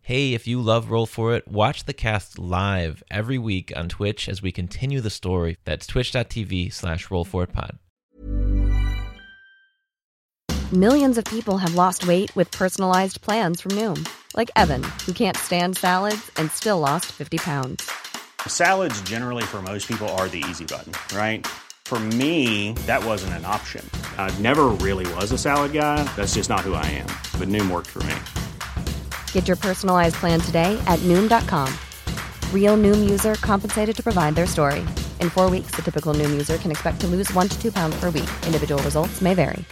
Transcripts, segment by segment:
Hey, if you love Roll For It, watch the cast live every week on Twitch as we continue the story. That's twitch.tv/rollforitpod. Millions of people have lost weight with personalized plans from Noom. Like Evan, who can't stand salads and still lost 50 pounds. Salads generally for most people are the easy button, right? For me, that wasn't an option. I never really was a salad guy. That's just not who I am. But Noom worked for me. Get your personalized plan today at Noom.com. Real Noom user compensated to provide their story. In 4 weeks, the typical Noom user can expect to lose 1 to 2 pounds per week. Individual results may vary.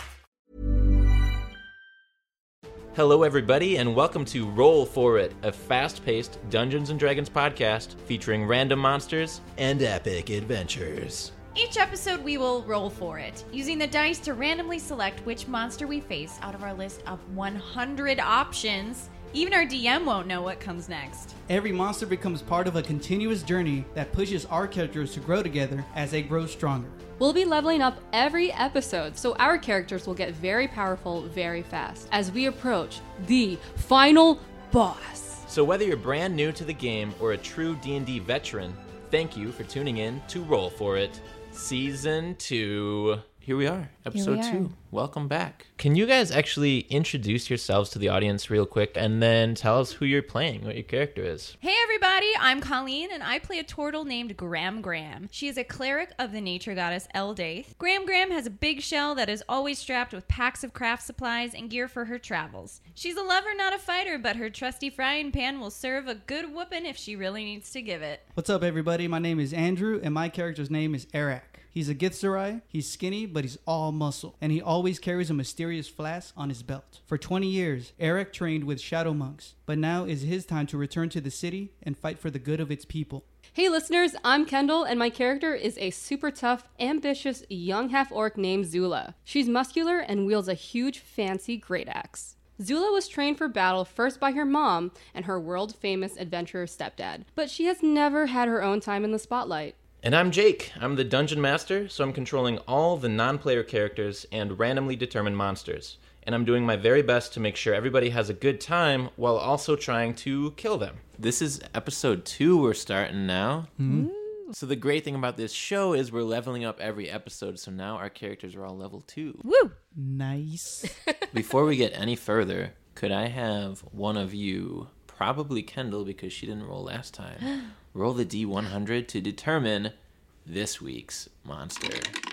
Hello, everybody, and welcome to Roll For It, a fast-paced Dungeons & Dragons podcast featuring random monsters and epic adventures. Each episode we will roll for it, using the dice to randomly select which monster we face out of our list of 100 options. Even our DM won't know what comes next. Every monster becomes part of a continuous journey that pushes our characters to grow together as they grow stronger. We'll be leveling up every episode, so our characters will get very powerful very fast as we approach the final boss. So whether you're brand new to the game or a true D&D veteran, thank you for tuning in to Roll For It, Season 2. Here we are, Episode 2. Welcome back. Can you guys actually introduce yourselves to the audience real quick and then tell us who you're playing, what your character is? Hey everybody, I'm Colleen, and I play a turtle named Gram Gram. She is a cleric of the nature goddess Eldaith. Gram Gram has a big shell that is always strapped with packs of craft supplies and gear for her travels. She's a lover, not a fighter, but her trusty frying pan will serve a good whooping if she really needs to give it. What's up, everybody? My name is Andrew, and my character's name is Eric. He's a Githzerai. He's skinny, but he's all muscle, and he always carries a mysterious flask on his belt. For 20 years, Eric trained with shadow monks, but now is his time to return to the city and fight for the good of its people. Hey listeners, I'm Kendall, and my character is a super tough, ambitious young half-orc named Zula. She's muscular and wields a huge, fancy great axe. Zula was trained for battle first by her mom and her world-famous adventurer stepdad, but she has never had her own time in the spotlight. And I'm Jake. I'm the Dungeon Master, so I'm controlling all the non-player characters and randomly determined monsters. And I'm doing my very best to make sure everybody has a good time while also trying to kill them. This is Episode 2 we're starting now. Mm-hmm. So the great thing about this show is we're leveling up every episode, so now our characters are all level 2. Woo! Nice. Before we get any further, could I have one of you, probably Kendall because she didn't roll last time, roll the D100 to determine this week's monster.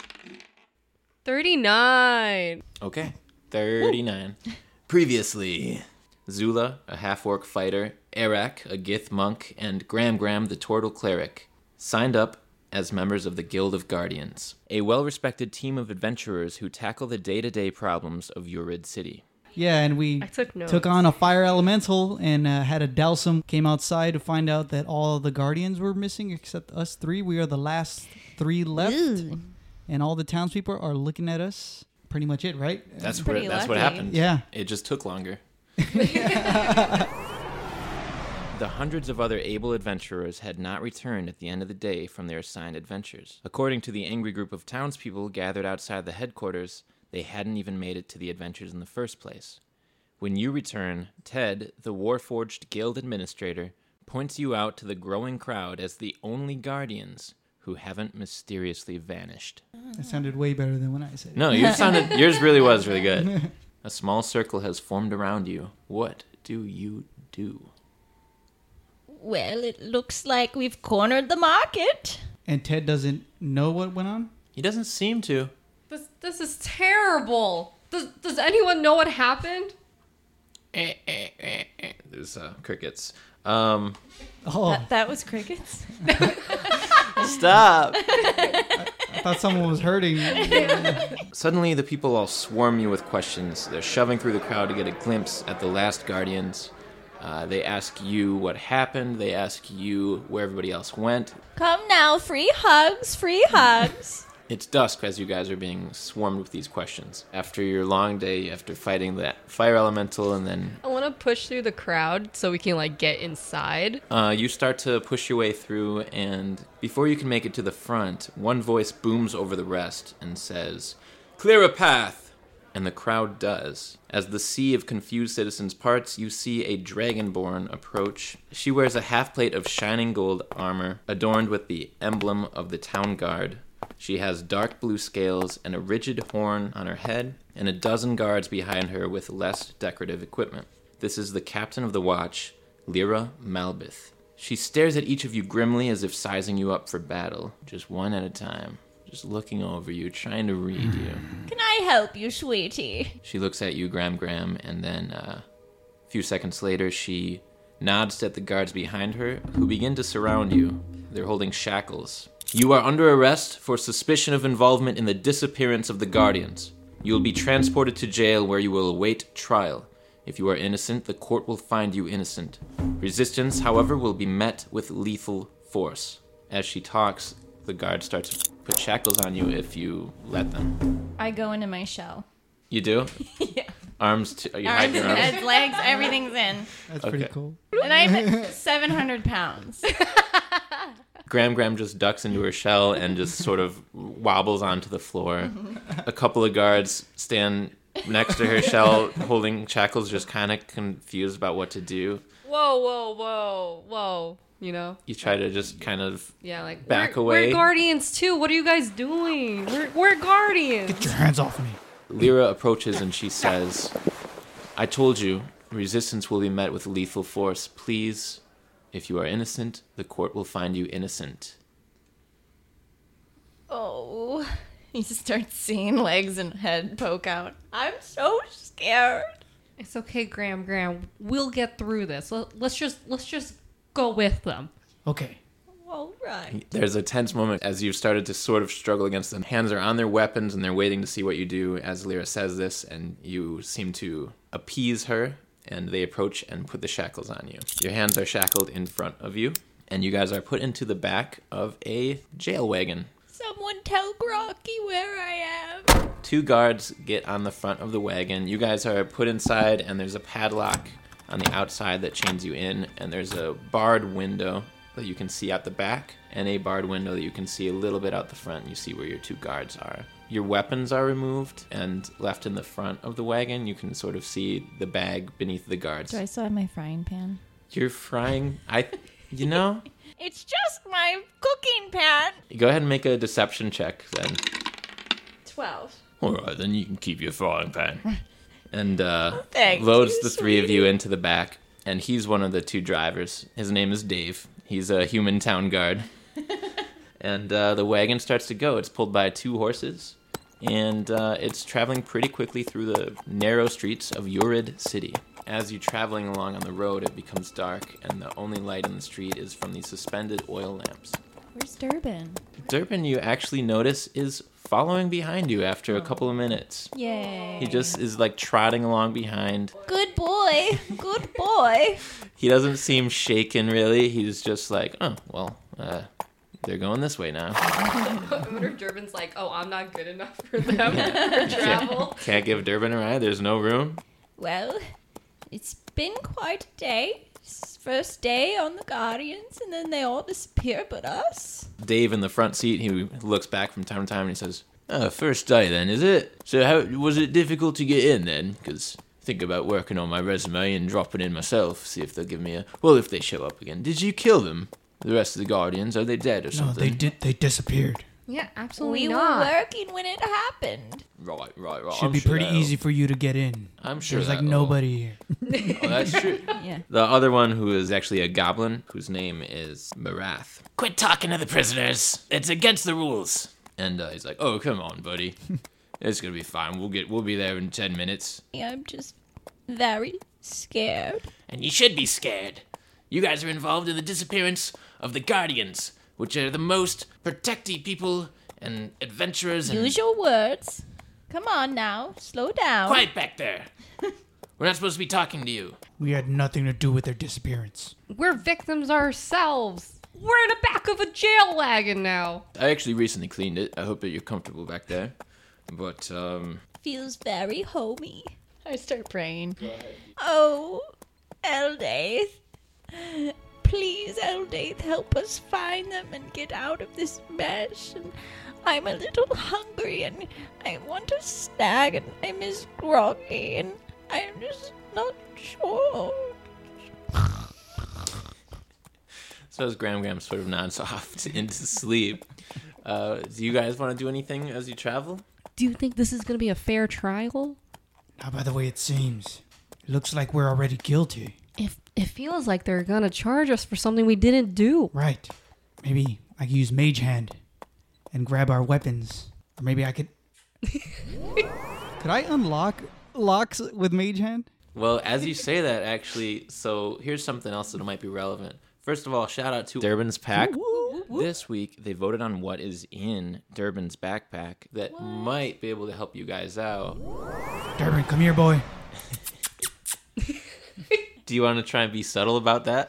39. Okay, 39. Previously, Zula, a half-orc fighter, Eric, a Gith monk, and Gram Gram, the turtle cleric, signed up as members of the Guild of Guardians, a well-respected team of adventurers who tackle the day-to-day problems of Urid City. Yeah, and we notes. took on a fire elemental and had a Delsum. Came outside to find out that all the Guardians were missing except us 3. We are the last 3 left. Ooh. And all the townspeople are looking at us. Pretty much it, right? That's what happened. Yeah. It just took longer. The hundreds of other able adventurers had not returned at the end of the day from their assigned adventures. According to the angry group of townspeople gathered outside the headquarters, they hadn't even made it to the adventures in the first place. When you return, Ted, the Warforged Guild Administrator, points you out to the growing crowd as the only Guardians who haven't mysteriously vanished. That sounded way better than when I said it. No, yours really was really good. A small circle has formed around you. What do you do? Well, it looks like we've cornered the market. And Ted doesn't know what went on? He doesn't seem to. This is terrible. Does anyone know what happened? There's crickets. That was crickets? Stop. I thought someone was hurting. Suddenly, the people all swarm you with questions. They're shoving through the crowd to get a glimpse at the last Guardians. They ask you what happened. They ask you where everybody else went. Come now, free hugs, free hugs. It's dusk as you guys are being swarmed with these questions. After your long day, after fighting that fire elemental, and then... I want to push through the crowd so we can, get inside. You start to push your way through, and before you can make it to the front, one voice booms over the rest and says, "Clear a path! and the crowd does. As the sea of confused citizens parts, you see a dragonborn approach. She wears a half-plate of shining gold armor, adorned with the emblem of the town guard. She has dark blue scales and a rigid horn on her head, and a dozen guards behind her with less decorative equipment. This is the captain of the watch, Lyra Malbith. She stares at each of you grimly as if sizing you up for battle, just one at a time, just looking over you, trying to read you. Can I help you, sweetie? She looks at you, Graham, and then a few seconds later, she nods at the guards behind her, who begin to surround you. They're holding shackles. You are under arrest for suspicion of involvement in the disappearance of the Guardians. You will be transported to jail where you will await trial. If you are innocent, the court will find you innocent. Resistance, however, will be met with lethal force. As she talks, the guard starts to put shackles on you if you let them. I go into my shell. You do? Yeah. Arms, you hide your arms? Head, legs, everything's in. That's pretty cool. And I'm 700 pounds. Graham just ducks into her shell and just sort of wobbles onto the floor. A couple of guards stand next to her shell holding shackles, just kind of confused about what to do. Whoa. You know? You try to just kind of back away. away. We're Guardians too. What are you guys doing? We're Guardians. Get your hands off me. Lyra approaches and she says, I told you, resistance will be met with lethal force. Please, if you are innocent, the court will find you innocent. Oh. He starts seeing legs and head poke out. I'm so scared. It's okay, Graham. We'll get through this. Let's just go with them. Okay. All right. There's a tense moment as you've started to sort of struggle against them. Hands are on their weapons and they're waiting to see what you do as Lyra says this, and you seem to appease her, and they approach and put the shackles on you. Your hands are shackled in front of you, and you guys are put into the back of a jail wagon. Someone tell Grocky where I am. 2 guards get on the front of the wagon. You guys are put inside, and there's a padlock on the outside that chains you in, and there's a barred window that you can see out the back, and a barred window that you can see a little bit out the front, and you see where your 2 guards are. Your weapons are removed and left in the front of the wagon. You can sort of see the bag beneath the guards. Do I still have my frying pan? You're frying... It's just my cooking pan. Go ahead and make a deception check, then. 12. Alright, then you can keep your frying pan. And Thank loads you, the 3 of sweetie. you into the back. And he's one of the 2 drivers. His name is Dave. He's a human town guard. And the wagon starts to go. It's pulled by 2 horses. And it's traveling pretty quickly through the narrow streets of Urid City. As you're traveling along on the road, it becomes dark, and the only light in the street is from these suspended oil lamps. Where's Durbin? Durbin, you actually notice, is following behind you after a couple of minutes. Yay. He just is like trotting along behind. Good boy. Good boy. He doesn't seem shaken, really. He's just like, oh, well, they're going this way now. I wonder if Durbin's like, oh, I'm not good enough for them for travel. Can't give Durbin a ride. There's no room. Well, it's been quite a day. It's first day on the Guardians, and then they all disappear but us. Dave in the front seat, he looks back from time to time and he says, oh, first day then, is it? So how was it difficult to get in then? Because think about working on my resume and dropping in myself, see if they'll give me if they show up again. Did you kill them? The rest of the Guardians, are they dead or something? No, they disappeared. Yeah, absolutely We not. were working when it happened. Right. Should be pretty easy for you to get in. I'm sure There's like that'll- nobody here. Oh, that's true. Yeah. The other one, who is actually a goblin, whose name is Marath. Quit talking to the prisoners. It's against the rules. And he's like, oh, come on, buddy. It's gonna be fine. We'll be there in 10 minutes. I'm just very scared. And you should be scared. You guys are involved in the disappearance of the Guardians, which are the most protecty people and adventurers and... Use your words. Come on now. Slow down. Quiet back there. We're not supposed to be talking to you. We had nothing to do with their disappearance. We're victims ourselves. We're in the back of a jail wagon now. I actually recently cleaned it. I hope that you're comfortable back there. But, Feels very homey. I start praying. Oh, Eldaith. Please, Eldaith help us find them and get out of this mess. And I'm a little hungry and I want a snack and I miss Groggy and I'm just not sure. So as Gram sort of nods off into sleep, do you guys want to do anything as you travel? Do you think this is going to be a fair trial? Not by the way it seems. It looks like we're already guilty. It feels like they're going to charge us for something we didn't do. Right. Maybe I could use Mage Hand and grab our weapons. Or maybe I could... Could I unlock locks with Mage Hand? Well, as you say that, actually, so here's something else that might be relevant. First of all, shout out to Durbin's Pack. This week, they voted on what is in Durbin's backpack that might be able to help you guys out. Durbin, come here, boy. Do you want to try and be subtle about that?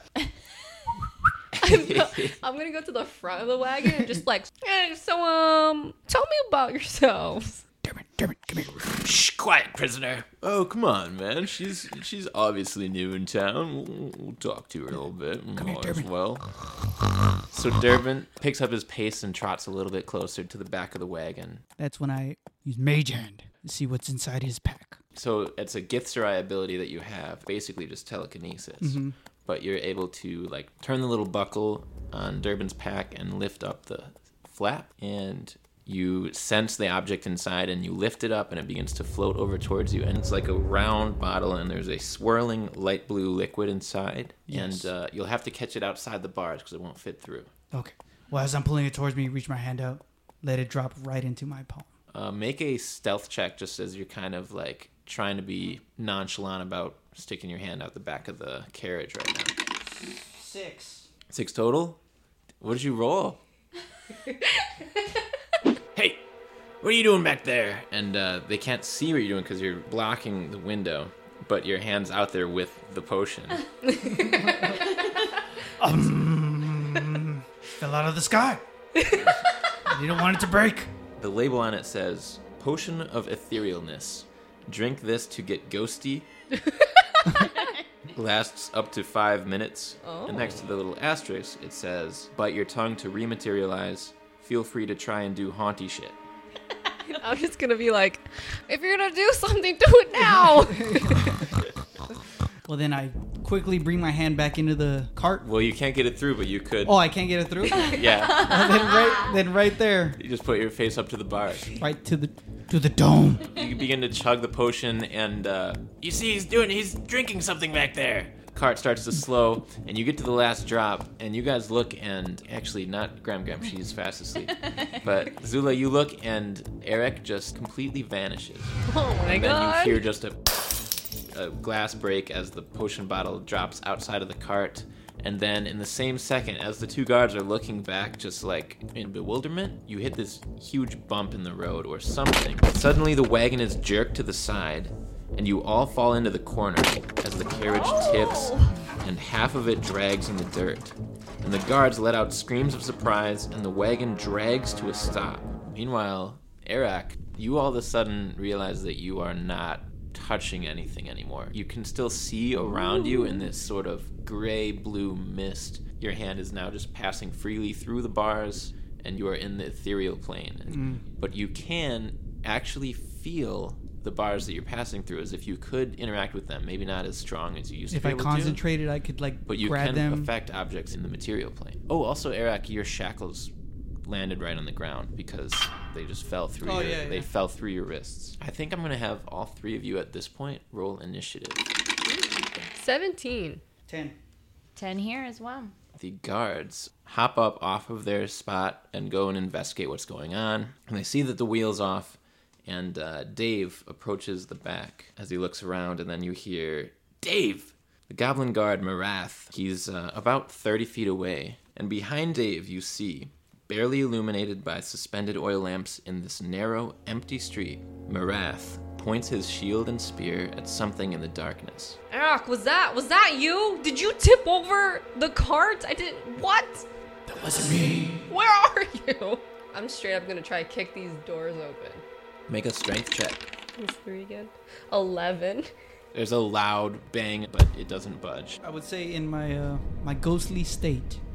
I'm gonna go to the front of the wagon and just like, tell me about yourselves. Durbin, come here. Shh, quiet, prisoner. Oh, come on, man. She's obviously new in town. We'll talk to her a little bit. Come here, Durbin. Well. So Durbin picks up his pace and trots a little bit closer to the back of the wagon. That's when I use Mage Hand to see what's inside his pack. So it's a Githzerai ability that you have, basically just telekinesis. Mm-hmm. But you're able to like turn the little buckle on Durbin's pack and lift up the flap, and you sense the object inside and you lift it up and it begins to float over towards you. And it's like a round bottle and there's a swirling light blue liquid inside. Yes. And you'll have to catch it outside the bars because it won't fit through. Okay. Well, as I'm pulling it towards me, reach my hand out, let it drop right into my palm. Make a stealth check just as you're kind of like trying to be nonchalant about sticking your hand out the back of the carriage right now. 6 total? What did you roll? Hey, what are you doing back there? And they can't see what you're doing because you're blocking the window, but your hand's out there with the potion. Fell out of the sky. You don't want it to break. The label on it says, Potion of Etherealness. Drink this to get ghosty. Lasts up to 5 minutes. Oh. And next to the little asterisk, it says, bite your tongue to rematerialize. Feel free to try and do haunty shit. I'm just gonna be like, if you're gonna do something, do it now. Well, then I quickly bring my hand back into the cart. Well, you can't get it through, but you could. Oh, I can't get it through? Yeah. Then right there. You just put your face up to the bars. Right to the dome. You begin to chug the potion, and you see he's drinking something back there. Cart starts to slow, and you get to the last drop, and you guys look, and actually not Gram, she's fast asleep. But Zula, you look, and Eric just completely vanishes. Oh my god. And then you hear just a glass break as the potion bottle drops outside of the cart. And then in the same second, as the two guards are looking back, just like in bewilderment, you hit this huge bump in the road or something. Suddenly the wagon is jerked to the side, and you all fall into the corner as the carriage tips and half of it drags in the dirt. And the guards let out screams of surprise, and the wagon drags to a stop. Meanwhile, Eric, you all of a sudden realize that you are not touching anything anymore. You can still see around you in this sort of gray-blue mist. Your hand is now just passing freely through the bars, and you are in the ethereal plane. But you can actually feel the bars that you're passing through as if you could interact with them, maybe not as strong as you used to be able to. If I concentrated, I could but you grab can them. affect objects in the material plane. Oh, also, Eric, your shackles landed right on the ground because they just fell through they fell through your wrists. I think I'm going to have all three of you at this point roll initiative. 17. 10 here as well. The guards hop up off of their spot and go and investigate what's going on. And they see that the wheel's off, and Dave approaches the back as he looks around, and then you hear, Dave! The goblin guard, Marath, he's about 30 feet away. And behind Dave, you see, barely illuminated by suspended oil lamps in this narrow, empty street, Marath points his shield and spear at something in the darkness. Eric, was that you? Did you tip over the cart? What? That wasn't me. Where are you? I'm straight up gonna try to kick these doors open. Make a strength check. What's 3 again? 11. There's a loud bang, but it doesn't budge. I would say in my my ghostly state,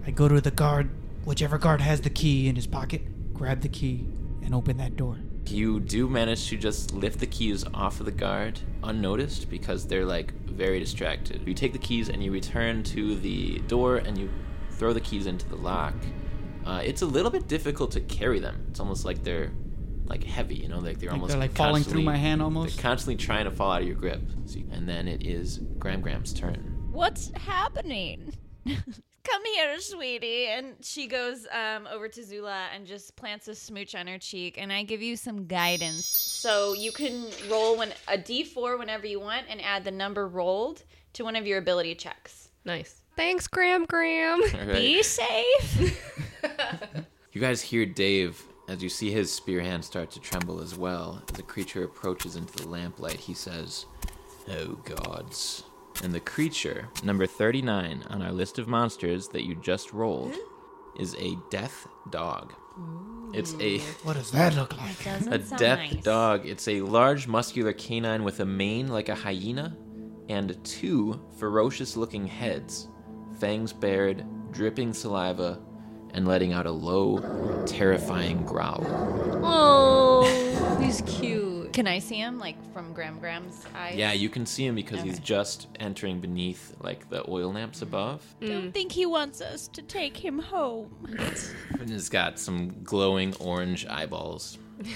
I go to the guard, whichever guard has the key in his pocket, grab the key, and open that door. You do manage to just lift the keys off of the guard unnoticed because they're like very distracted. You take the keys and you return to the door and you throw the keys into the lock. It's a little bit difficult to carry them. It's almost like they're like heavy, you know, like they're almost like falling through my hand almost. They're constantly trying to fall out of your grip. And then it is Gram's turn. What's happening? Come here, sweetie. And she goes over to Zula and just plants a smooch on her cheek. And I give you some guidance. So you can roll a d4 whenever you want and add the number rolled to one of your ability checks. Nice. Thanks, Gram. All right. Be safe. You guys hear Dave as you see his spear hand start to tremble as well. As the creature approaches into the lamplight, he says, "Oh gods." And the creature, number 39 on our list of monsters that you just rolled, is a death dog. It's a What does that look like? a death dog. It's a large muscular canine with a mane like a hyena and 2 ferocious-looking heads, fangs bared, dripping saliva, and letting out a low, terrifying growl. Oh, he's cute. Can I see him, like, from Gram's eyes? Yeah, you can see him because he's just entering beneath, like, the oil lamps above. Don't think he wants us to take him home. And he's got some glowing orange eyeballs.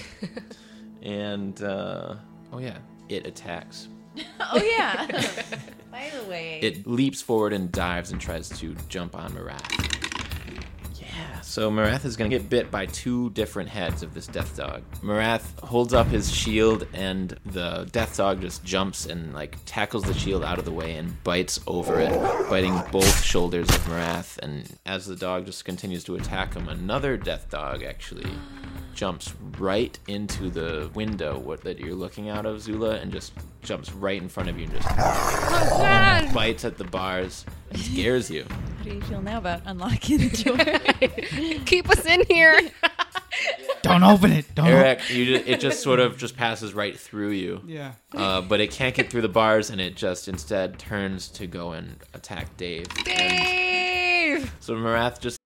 And, oh yeah, it attacks. Oh, yeah. By the way. It leaps forward and dives and tries to jump on Marath. Yeah, so Marath is going to get bit by 2 different heads of this death dog. Marath holds up his shield and the death dog just jumps and like tackles the shield out of the way and bites over it, biting both shoulders of Marath. And as the dog just continues to attack him, another death dog actually jumps right into the window that you're looking out of, Zula, and just jumps right in front of you and just bites at the bars and scares you. How do you feel now about unlocking the door? Keep us in here. Don't open it. Don't. Eric, it just sort of just passes right through you. Yeah. But it can't get through the bars, and it just instead turns to go and attack Dave. Dave! So Marath just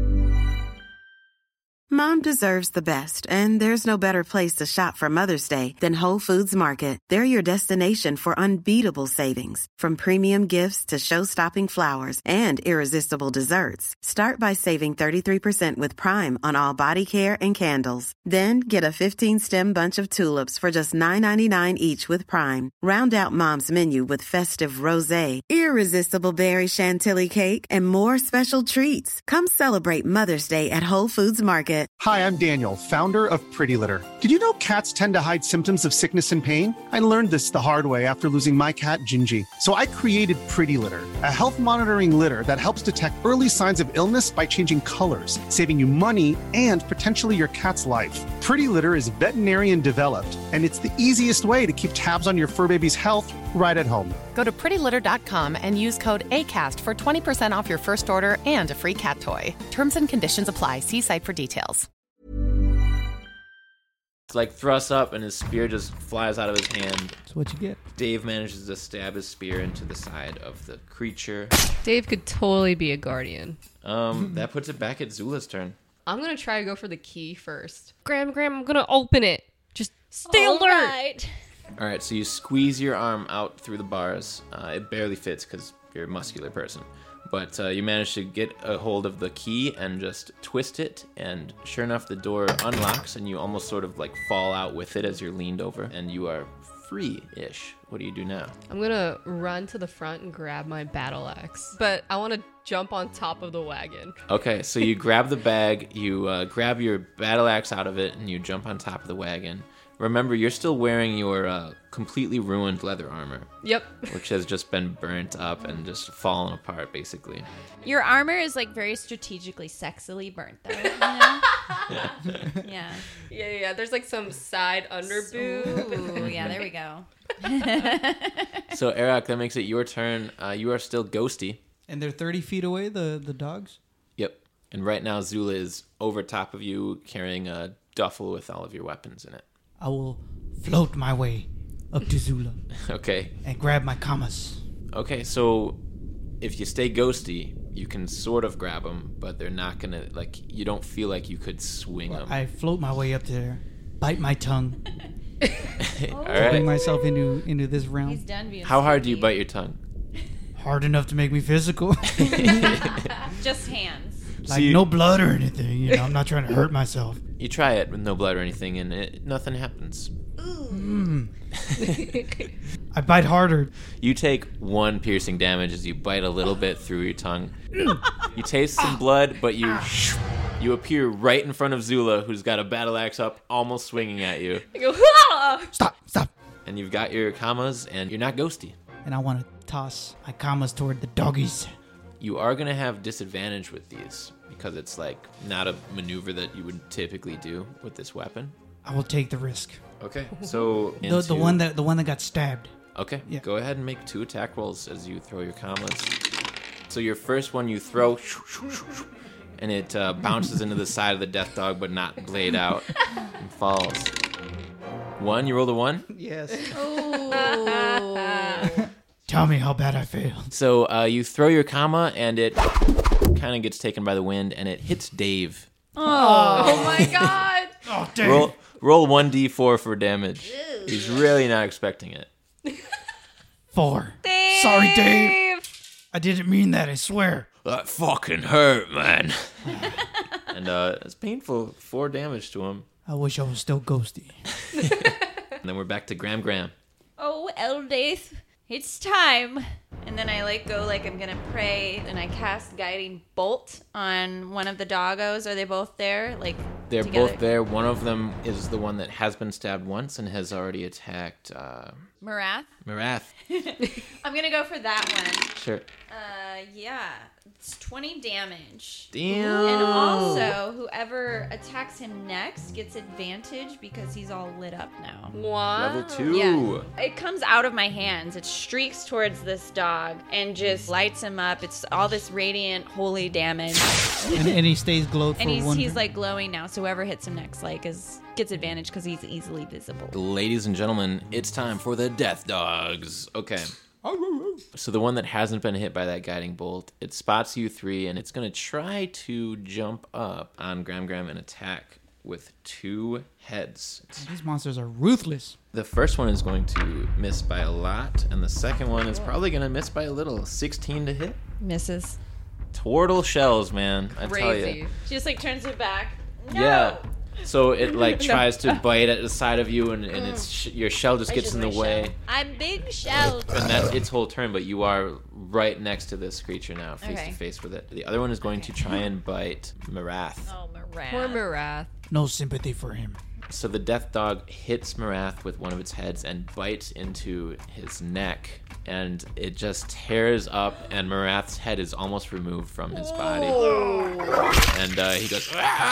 Mom deserves the best, and there's no better place to shop for Mother's Day than Whole Foods Market. They're your destination for unbeatable savings, from premium gifts to show-stopping flowers and irresistible desserts. Start by saving 33% with Prime on all body care and candles. Then get a 15-stem bunch of tulips for just $9.99 each with Prime. Round out Mom's menu with festive rosé, irresistible berry chantilly cake, and more special treats. Come celebrate Mother's Day at Whole Foods Market. Hi, I'm Daniel, founder of Pretty Litter. Did you know cats tend to hide symptoms of sickness and pain? I learned this the hard way after losing my cat, Gingy. So I created Pretty Litter, a health monitoring litter that helps detect early signs of illness by changing colors, saving you money and potentially your cat's life. Pretty Litter is veterinarian developed, and it's the easiest way to keep tabs on your fur baby's health right at home. Go to prettylitter.com and use code ACAST for 20% off your first order and a free cat toy. Terms and conditions apply. See site for details. it's like thrusts up, and his spear just flies out of his hand. That's what you get. Dave manages to stab his spear into the side of the creature. Dave could totally be a guardian. That puts it back at Zula's turn. I'm going to try to go for the key first. Gram, I'm going to open it. Just stay alert. Right. All right, so you squeeze your arm out through the bars. It barely fits because you're a muscular person. But you manage to get a hold of the key and just twist it. And sure enough, the door unlocks and you almost sort of like fall out with it as you're leaned over. And you are free-ish. What do you do now? I'm going to run to the front and grab my battle axe. But I want to jump on top of the wagon. Okay, so you grab the bag, you grab your battle axe out of it, and you jump on top of the wagon. Remember, you're still wearing your completely ruined leather armor. Yep. Which has just been burnt up and just fallen apart, basically. Your armor is like very strategically sexily burnt, though. You know? Yeah. Yeah. There's like some side under boob. Ooh, yeah, there we go. So, Eric, that makes it your turn. You are still ghosty. And they're 30 feet away, the dogs? Yep. And right now, Zula is over top of you carrying a duffel with all of your weapons in it. I will float my way up to Zula. Okay. And grab my kamas. Okay, so if you stay ghosty, You can sort of grab them, but they're not gonna, like, you don't feel like you could swing them. I float my way up there, bite my tongue, All bring right. myself into this He's realm. done being How hard do you sneaky. bite your tongue? Hard enough to make me physical. Just hands. Like no blood or anything. You know, I'm not trying to hurt myself. You try it with no blood or anything, and nothing happens. I bite harder. You take 1 piercing damage as you bite a little bit through your tongue. You taste some blood, but you appear right in front of Zula, who's got a battle axe up, almost swinging at you. I go, "Ah!" Stop. And you've got your commas, and you're not ghosty. And I want to toss my commas toward the doggies. You are going to have disadvantage with these, because it's like not a maneuver that you would typically do with this weapon. I will take the risk. Okay, so The one that got stabbed. Okay, Yeah. Go ahead and make 2 attack rolls as you throw your commas. So your first one you throw, and it bounces into the side of the death dog, but not blade out, and falls. 1, you rolled a 1? Yes. Oh. Tell me how bad I failed. So you throw your comma, and it kind of gets taken by the wind, and it hits Dave. Oh my god. Oh, dang. Roll 1d4 for damage. He's really not expecting it. 4. Dave. Sorry, Dave. I didn't mean that, I swear. That fucking hurt, man. And it's painful. 4 damage to him. I wish I was still ghosty. And then we're back to Gram. Oh, Eldaith, it's time. And then I go like I'm gonna pray, and I cast Guiding Bolt on one of the doggos. Are they both there? Like They're together? both there. One of them is the one that has been stabbed once and has already attacked Marath. Marath. I'm gonna go for that one. Sure. Yeah, it's 20 damage. Damn. And also, whoever attacks him next gets advantage because he's all lit up now. Wow. Level 2. Yeah. It comes out of my hands. It streaks towards this dog and just lights him up. It's all this radiant, holy damage. and he stays glowed for And one. he's like glowing now, so whoever hits him next gets advantage because he's easily visible. Ladies and gentlemen, it's time for the death dogs. Okay. So the one that hasn't been hit by that guiding bolt, it spots you 3, and it's going to try to jump up on Gram and attack with 2 heads. These monsters are ruthless. The first one is going to miss by a lot, and the second one is probably going to miss by a little. 16 to hit. Misses. Turtle shells, man. I tell you. Crazy. She just turns it back. No! Yeah. So it tries to bite at the side of you, and it's your shell just gets in the way. I'm big shelled. And that's its whole turn, but you are right next to this creature now, face Okay. to face with it. The other one is going to try and bite Marath. Oh, Marath. Poor Marath. No sympathy for him. So the death dog hits Marath with one of its heads and bites into his neck, and it just tears up, and Marath's head is almost removed from his body. And he goes,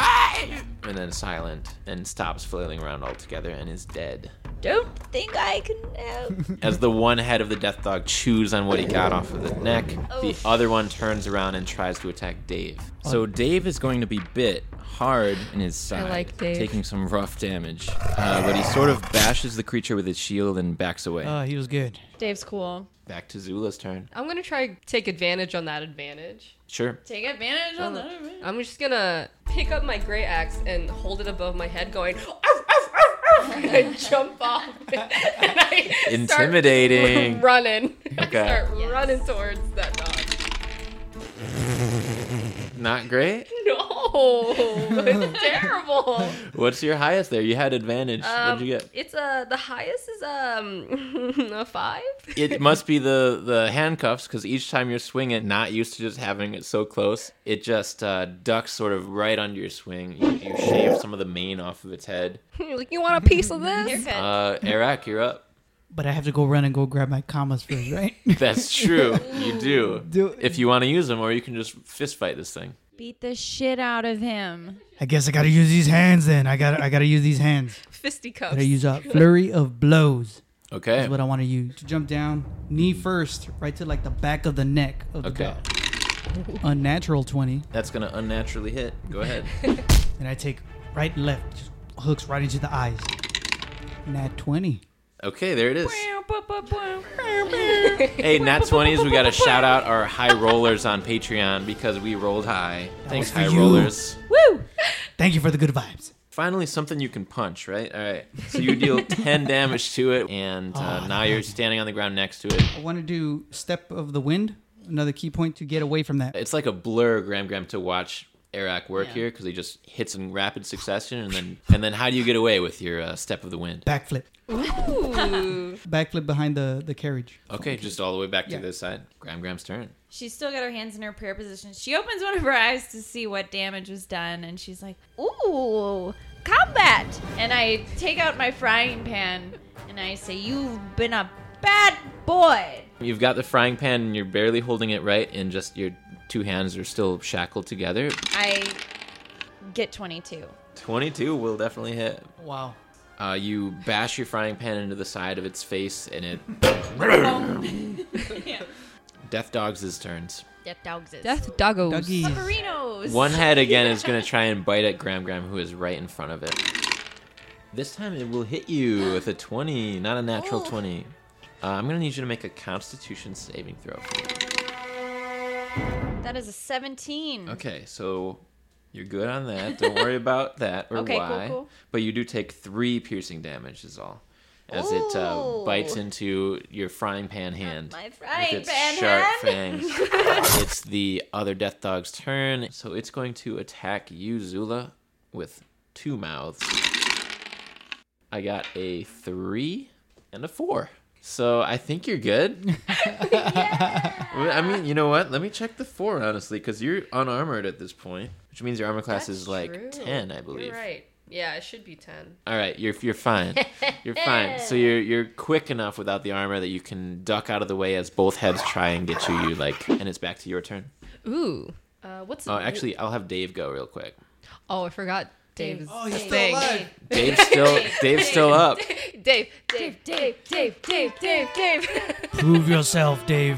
and then silent, and stops flailing around altogether and is dead. Don't think I can help. As the one head of the death dog chews on what he got off of the neck, the other one turns around and tries to attack Dave. So Dave is going to be bit hard in his side, like Dave. taking some rough damage. But he sort of bashes the creature with his shield and backs away. He was good. Dave's cool. Back to Zula's turn. I'm gonna try to take advantage on that advantage. Sure. Take advantage on that. I'm just gonna pick up my great axe and hold it above my head, going, "Arf, arf, arf, arf," and I jump off. And I Intimidating. Start running. Okay. I start running towards that dog. Not great? No, it's terrible. What's your highest there? You had advantage. What'd you get? It's the highest is a 5. It must be the handcuffs, because each time you're swinging, not used to just having it so close, it just ducks sort of right under your swing. You shave some of the mane off of its head. Like, you want a piece of this? Eric, you're up. But I have to go run and go grab my commas first, right? That's true. You do. Do- If you want to use them, or you can just fist fight this thing. Beat the shit out of him. I guess I gotta use these hands then. I gotta use these hands. Fisticuffs. Gotta use a flurry of blows. Okay. That's what I want to use. To jump down, knee first, right to like the back of the neck of the Okay. dog. Unnatural 20. That's going to unnaturally hit. Go ahead. And I take right, left, just hooks right into the eyes. Nat 20. Okay, there it is. Hey, Nat 20s, we got to shout out our high rollers on Patreon because we rolled high. Thanks, for high you. rollers. Woo! Thank you for the good vibes. Finally, something you can punch, right? All right. So you deal 10 damage to it, and now you're standing on the ground next to it. I want to do Step of the Wind. Another key point to get away from that. It's like a blur, Gram, to watch Arak work here because he just hits in rapid succession, and then how do you get away with your Step of the Wind? Backflip. Ooh. Backflip behind the carriage. Okay, just all the way back to this side. Gram's turn. She's still got her hands in her prayer position. She opens one of her eyes to see what damage was done, and she's like, "Ooh, combat!" And I take out my frying pan, and I say, "You've been a bad boy." You've got the frying pan, and you're barely holding it right, and just your two hands are still shackled together. I get 22. 22 will definitely hit. Wow. You bash your frying pan into the side of its face, and it... Death Dogs' turns. Death dogs is. Death doggos. Doggies. Sufferinos. One head, again, is going to try and bite at Gram, who is right in front of it. This time it will hit you with a 20, not a natural 20. I'm going to need you to make a Constitution saving throw. That is a 17. Okay, so you're good on that. Don't worry about that or Okay, why. cool. But you do take 3 piercing damage is all. As it bites into your frying pan hand. My frying with its pan sharp hand. fangs. It's the other Death Dog's turn. So it's going to attack you, Zula, with 2 mouths. I got a 3 and a 4. So I think you're good. I mean, you know what? Let me check the 4, honestly, because you're unarmored at this point, which means your armor class is like true. 10, I believe. You're right. Yeah, it should be 10. All right, you're fine. You're fine. So you're quick enough without the armor that you can duck out of the way as both heads try and get you. And it's back to your turn. Ooh. What's Oh, actually, I'll have Dave go real quick. Oh, I forgot Dave is Oh, he's a still thing. alive. Dave's still up. Dave. Prove yourself, Dave.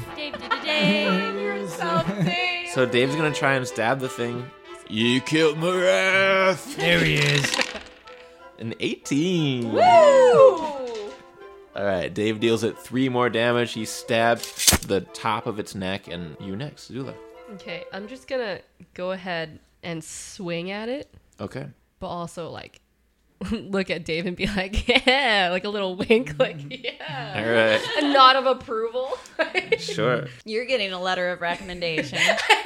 So Dave's gonna try and stab the thing. You killed my wrath. There he is. An 18. Woo! All right, Dave deals it 3 more damage. He stabs the top of its neck, and you next, Zula. Okay, I'm just gonna go ahead and swing at it, Okay. but also like look at Dave and be like, yeah, like a little wink, like yeah, All right. a nod of approval. Sure. You're getting a letter of recommendation.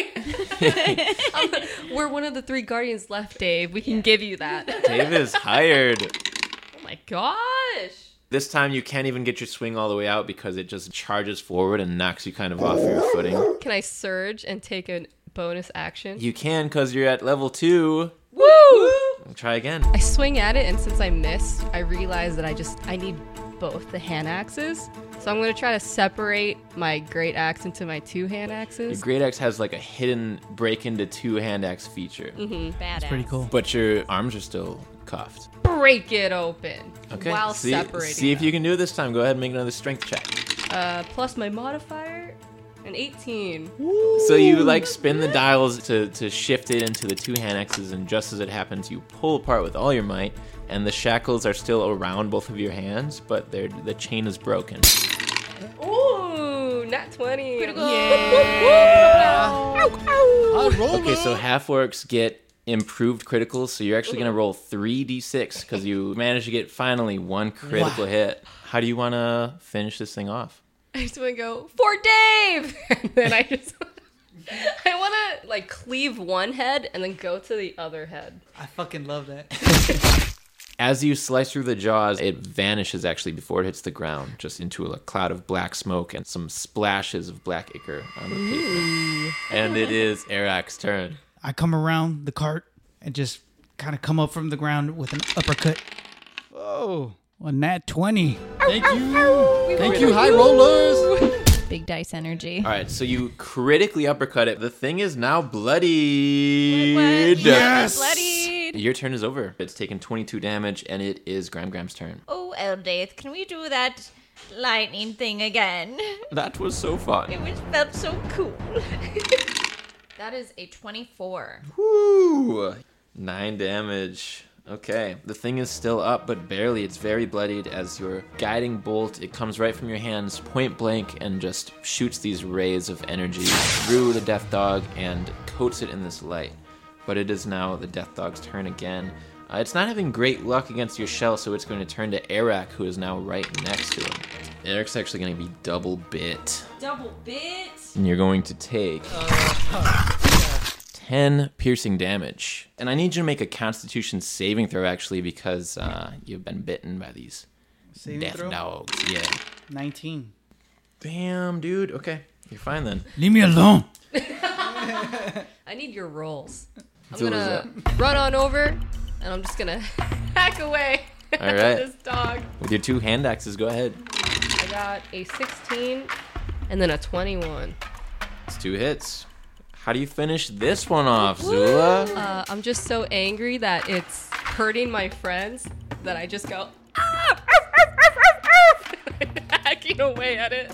We're one of the 3 guardians left, Dave. We can give you that. Dave is hired. Oh my gosh. This time you can't even get your swing all the way out because it just charges forward and knocks you kind of off your footing. Can I surge and take a bonus action? You can because you're at level 2. Woo! Try again. I swing at it, and since I missed, I realize that I need both the hand axes. So I'm going to try to separate my great axe into my 2 hand Your axes. great axe has like a hidden break into 2 hand axe feature. Badass. Pretty cool. But your arms are still cuffed. Break it open Okay. while see separating if them. you can do it this time. Go ahead and make another strength check. Plus my modifier, an 18. So you like spin the dials to shift it into the 2 hand axes, and just as it happens, you pull apart with all your might, and the shackles are still around both of your hands, but the chain is broken. Ooh, nat 20. Okay, so half orcs get improved criticals, so you're actually gonna roll 3d6 because you managed to get finally 1 critical hit. How do you want to finish this thing off? I just want to go, for Dave! And then I want to like cleave one head and then go to the other head. I fucking love that. As you slice through the jaws, it vanishes actually before it hits the ground, just into a cloud of black smoke and some splashes of black ichor on the pavement. And it is Arak's turn. I come around the cart and just kind of come up from the ground with an uppercut. Oh, a nat 20. Thank you. Thank you, high rollers. Big dice energy. All right, so you critically uppercut it. The thing is now bloodied. Yes! Bloodied. Your turn is over. It's taken 22 damage, and it is Gram's turn. Oh, Eldaith, can we do that lightning thing again? That was so fun. It felt so cool. That is a 24. Woo! 9 damage. Okay, the thing is still up, but barely. It's very bloodied as your guiding bolt, it comes right from your hands, point blank, and just shoots these rays of energy through the Death Dog and coats it in this light. But it is now the Death Dog's turn again. It's not having great luck against your shell, so it's going to turn to Eric, who is now right next to him. Eric's actually going to be double bit. Double bit? And you're going to take 10 piercing damage. And I need you to make a Constitution saving throw, actually, because you've been bitten by these death dogs. Yeah. 19. Damn, dude. Okay, you're fine then. Leave me alone. I need your rolls. I'm gonna run on over, and I'm just gonna hack away All at right. this dog. With your 2 hand axes, go ahead. I got a 16 and then a 21. It's 2 hits. How do you finish this one off, Zula? I'm just so angry that it's hurting my friends that I just go hacking away at it.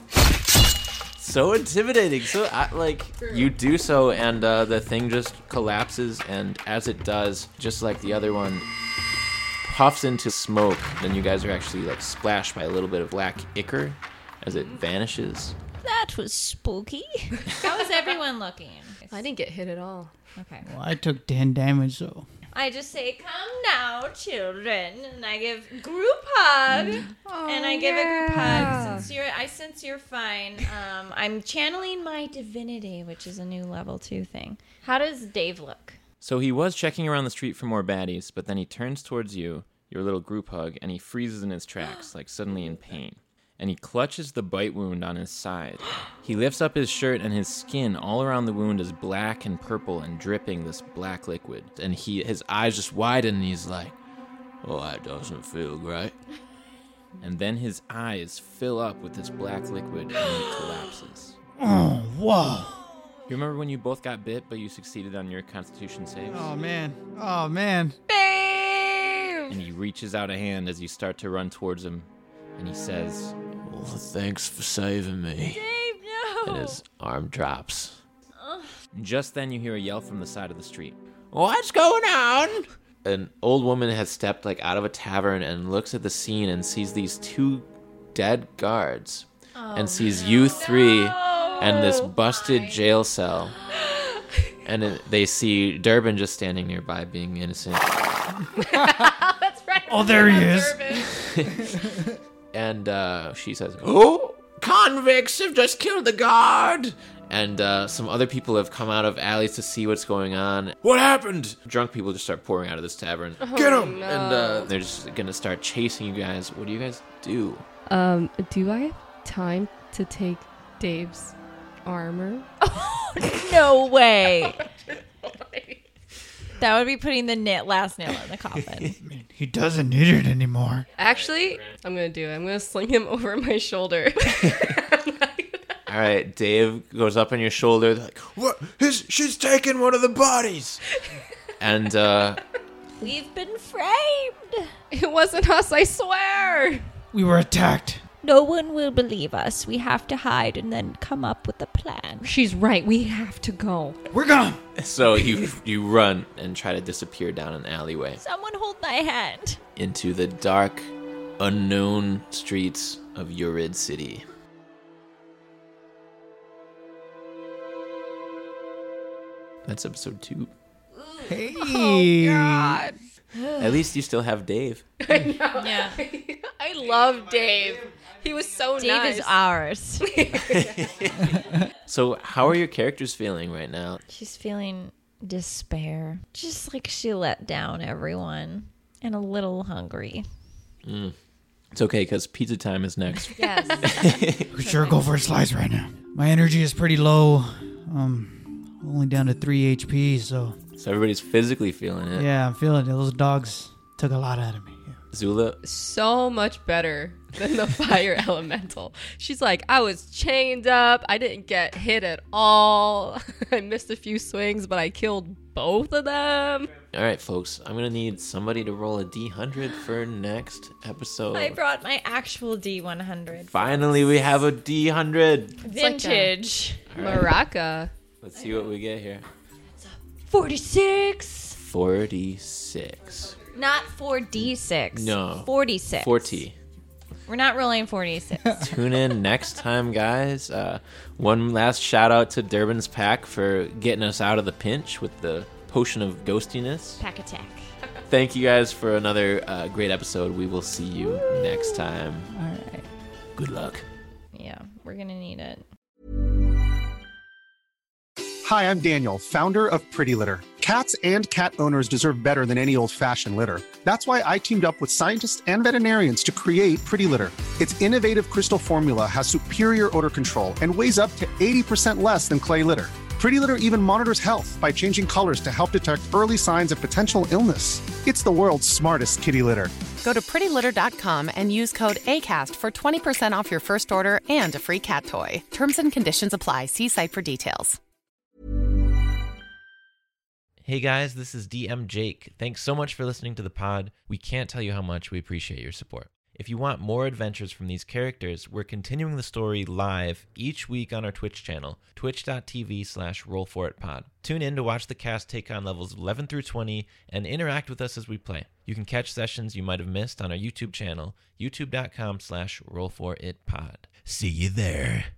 So intimidating. So, you do so, and the thing just collapses, and as it does, just like the other one, puffs into smoke. Then you guys are actually, splashed by a little bit of black ichor as it vanishes. That was spooky. How is everyone looking? I didn't get hit at all. Okay. Well, I took 10 damage, so. I just say, come now, children, and I give group hug, and I give a group hug. I sense you're fine. I'm channeling my divinity, which is a new level 2 thing. How does Dave look? So he was checking around the street for more baddies, but then he turns towards you, your little group hug, and he freezes in his tracks, suddenly in pain. And he clutches the bite wound on his side. He lifts up his shirt, and his skin all around the wound is black and purple and dripping this black liquid. And his eyes just widen, and he's like, "Oh, that doesn't feel great." And then his eyes fill up with this black liquid, and he collapses. Oh, whoa. You remember when you both got bit, but you succeeded on your Constitution saves? Oh, man. Oh, man. And he reaches out a hand as you start to run towards him, and he says, "Well, thanks for saving me." Dave, no! And his arm drops. Just then you hear a yell from the side of the street. "What's going on?" An old woman has stepped out of a tavern and looks at the scene and sees these 2 dead guards and sees you 3 and this busted jail cell. And they see Durbin just standing nearby being innocent. That's right. Oh, there he is. And she says, "Oh, convicts have just killed the guard!" And some other people have come out of alleys to see what's going on. "What happened?" Drunk people just start pouring out of this tavern. "Get him!" No. And they're just going to start chasing you guys. What do you guys do? Do I have time to take Dave's armor? No way. That would be putting the last nail in the coffin. He doesn't need it anymore. Actually, I'm going to do it. I'm going to sling him over my shoulder. All right, Dave goes up on your shoulder. Like, "What? She's taken one of the bodies." And We've been framed. It wasn't us, I swear. We were attacked. No one will believe us. We have to hide and then come up with a plan. She's right. We have to go. We're gone. so you run and try to disappear down an alleyway Someone hold my hand. into the dark, unknown streets of Urid City. That's episode 2. Hey. Oh, God. At least you still have Dave. Yeah. I love Dave. He was so Dave nice. is ours. So how are your characters feeling right now? She's feeling despair. Just like she let down everyone. And a little hungry. It's okay, because pizza time is next. Yes. We sure go for a slice right now. My energy is pretty low. Only down to 3 HP, so... So everybody's physically feeling it. Yeah, I'm feeling it. Those dogs took a lot out of me. Yeah. Zula? So much better than the fire elemental. She's like, I was chained up. I didn't get hit at all. I missed a few swings, but I killed both of them. All right, folks. I'm going to need somebody to roll a D100 for next episode. I brought my actual D100. Finally, we have a D100. Vintage. Maraca. Let's see what we get here. 46. 46. Not 4d6. No. 46. 40. We're not rolling 46. Tune in next time, guys. One last shout out to Durbin's Pack for getting us out of the pinch with the potion of ghostiness. Pack attack. Thank you guys for another great episode. We will see you next time. All right. Good luck. Yeah, we're going to need it. Hi, I'm Daniel, founder of Pretty Litter. Cats and cat owners deserve better than any old-fashioned litter. That's why I teamed up with scientists and veterinarians to create Pretty Litter. Its innovative crystal formula has superior odor control and weighs up to 80% less than clay litter. Pretty Litter even monitors health by changing colors to help detect early signs of potential illness. It's the world's smartest kitty litter. Go to prettylitter.com and use code ACAST for 20% off your first order and a free cat toy. Terms and conditions apply. See site for details. Hey guys, this is DM Jake. Thanks so much for listening to the pod. We can't tell you how much we appreciate your support. If you want more adventures from these characters, we're continuing the story live each week on our Twitch channel, twitch.tv/rollforitpod. Tune in to watch the cast take on levels 11 through 20 and interact with us as we play. You can catch sessions you might have missed on our YouTube channel, youtube.com/rollforitpod. See you there.